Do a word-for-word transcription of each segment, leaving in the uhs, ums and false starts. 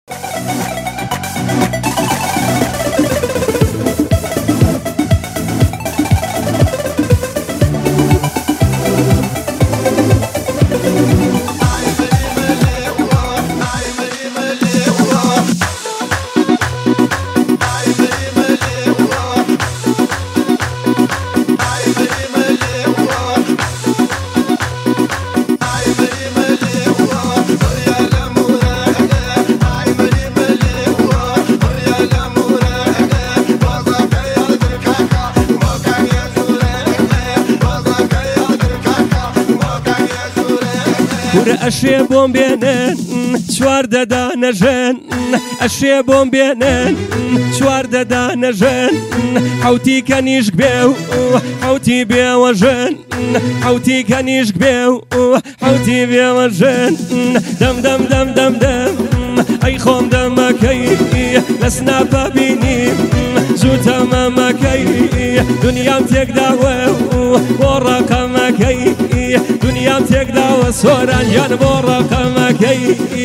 ئەشێ بۆم بێنن چوار دەدا نەژەن ئەشێ بۆم بێنن چوار دەدا نەژەن حوتی کەنیشک بێ و حوتی بێوەژەن حوتی کەنیشک بێ و حوتی بێوەژەن دەم دەم دەم دەم دەم ئەی خۆم دەمەکەی لە سناپە بینیم زوو تەمەمەکەی دنیام تێکداوە بۆ ڕەقەمەکەی دنیام تێکداوە سۆران گیان بۆ ڕەقەمەکەی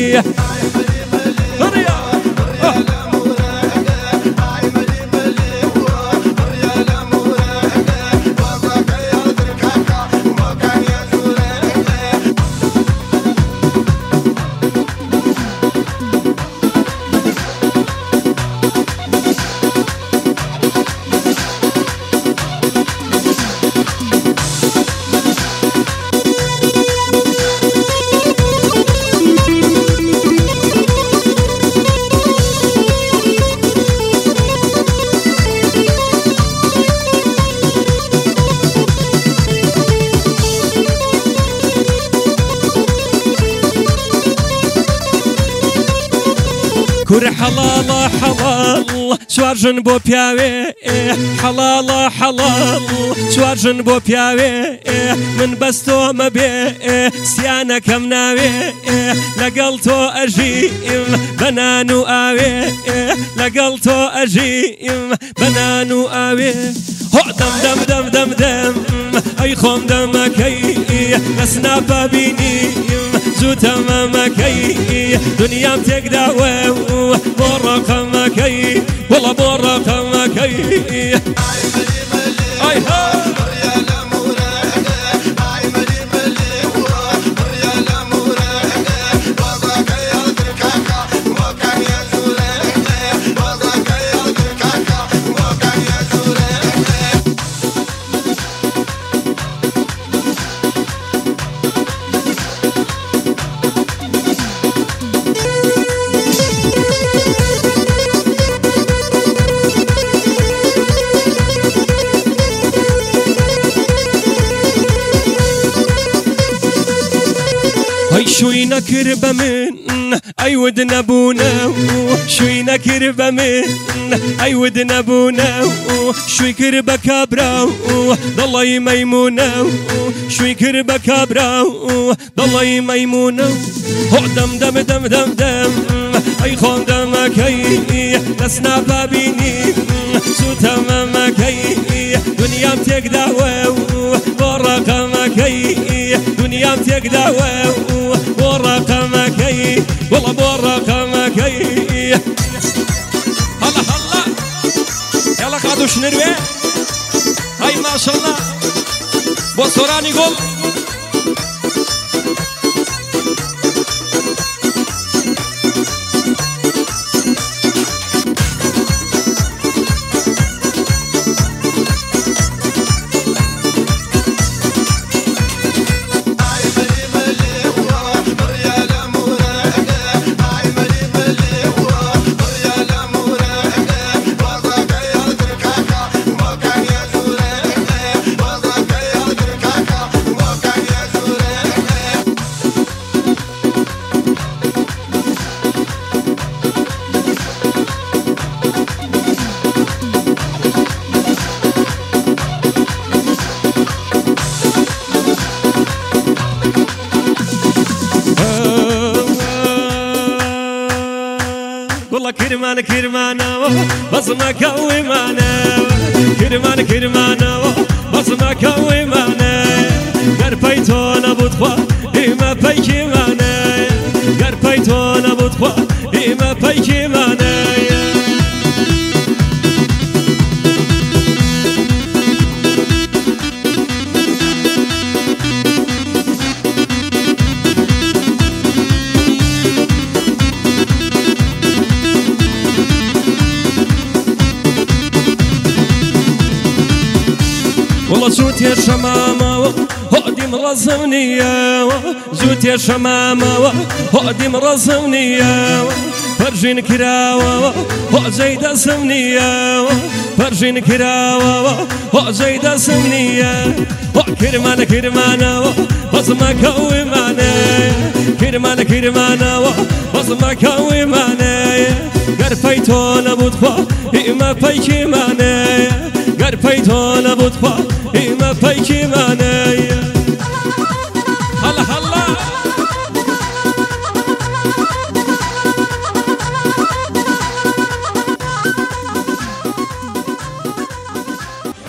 كور حلالا حلال سوارجن بو پیاوێ حلالا حلال سوارجن بو پیاوێ من بەستۆ مەبێ سیانەکەم ناوێ لەگەڵ تۆ ئەژیم بەنان و ئاوێ لەگەڵ تۆ ئەژیم بەنان و ئاوێ هۆ دەم دەم دەم دەم دەم ئەی خۆم دەمەکەی لە سناپە بینیم زوو تەمەمەکەی دنیام تێکداوە بۆ ڕەقەمەکەی وەڵە بۆ ڕەقەمەکەی ئای ها شوي نكر بمن أي ود نبونا شوي نكر بمن أي ود نبونا شوي كرب كبرا ضلي ميمونا شوي كرب كبرا ضلي ميمونا هو دم دم دم دم دم أي خون دمكي لسنا بابيني سو تمامكي دنيام تقداوى ورقمكي دنيام تقداوى ورقمكي والله بورقمكي هلا هلا يلا قعدوا شنروي هاي ما شاء الله بوصراني قول كرمان كرمانا بصمة كويمانا كرمان كرمانا بصمة كويمانا قربيتونا بطخوا إما بيكيمانا قربيتونا بطخوا إما إما بيكي مانايا والله زوت يا شمامة هادي مرزمني زوت يا شمامة هادي مرزمني فرجين كراوة هو زيد سمنية فرجين كراوة هو زيد سمنية كرمان كرمان بصمة كوي مانا كرمان كرمان بصمة كوي مانا قرفيتون بودخوا إما بيكي مانا قرفيتون بودخوا إما بيكي مانا